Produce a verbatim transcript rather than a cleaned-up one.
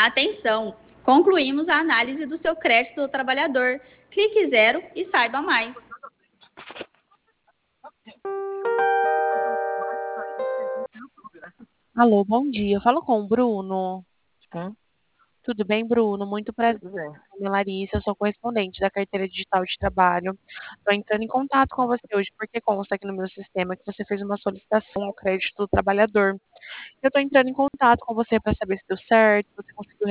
Atenção! Concluímos a análise do seu crédito do trabalhador. Clique zero e saiba mais. Alô, bom dia. Eu falo com o Bruno. Sim, Tudo bem, Bruno? Muito prazer. tudo bem. Meu nome é Larissa, eu sou correspondente da carteira digital de trabalho. Estou entrando em contato com você hoje porque consta aqui no meu sistema que você fez uma solicitação ao crédito do trabalhador. Eu estou entrando em contato com você para saber se deu certo, se você conseguiu